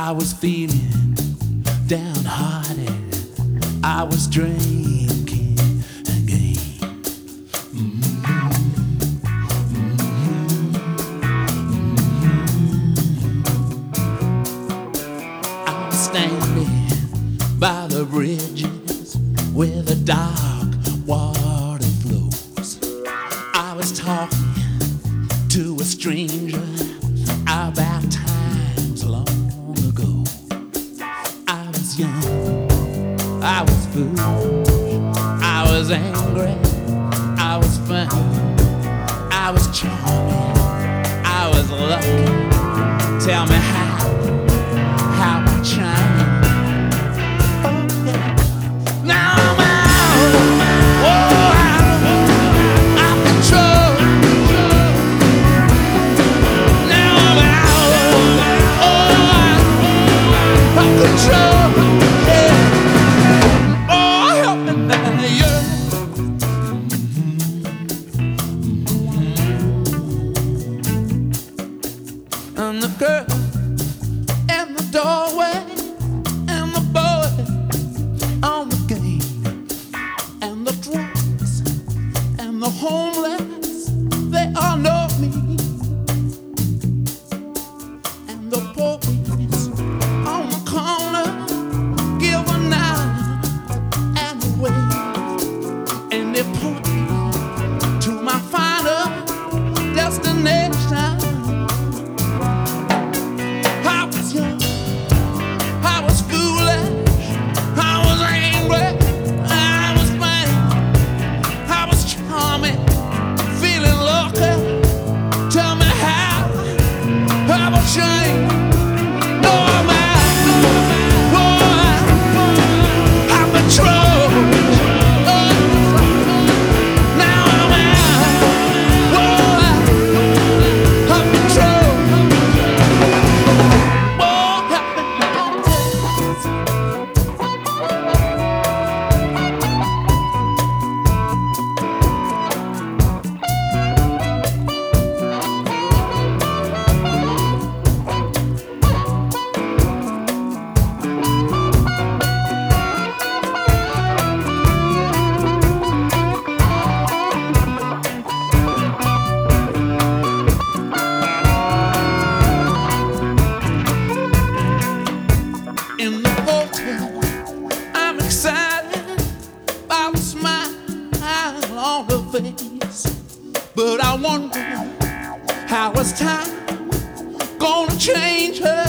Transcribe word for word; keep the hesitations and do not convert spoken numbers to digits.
I was feeling downhearted. I was drinking again. Mm-hmm. Mm-hmm. I was standing by the bridges where the dark water flows. I was talking to a stranger about times long ago. I was young, I was foolish, I was angry, I was fun, I was charming, I was lucky. Tell me how, how I changed. Oh yeah. Now I'm out, oh, out of control. Now I'm out, oh, out of control. Yeah. Oh, help me now, yeah. And the girl in the doorway, and the boy on the game, and the drunks and the homeless, they all know me. And the police on the corner give a nine and a wave, and they point me to my final destination. I was young, I was foolish, I was angry, I was fine, I was charming, feeling lucky. Tell me how I will change. No, I'm out, oh, I'm control. Oh, now I'm out, oh, I'm control. Oh, help me now. In the hotel, I'm excited by the smile on her face, but I wonder how is time gonna change her.